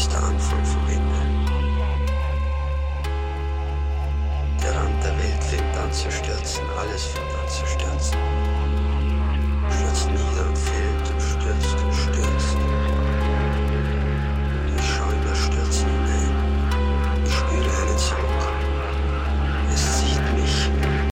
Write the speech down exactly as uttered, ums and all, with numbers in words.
ist der Anfang vom Ende. Der Rand der Welt fängt an zu stürzen, alles fängt an zu stürzen.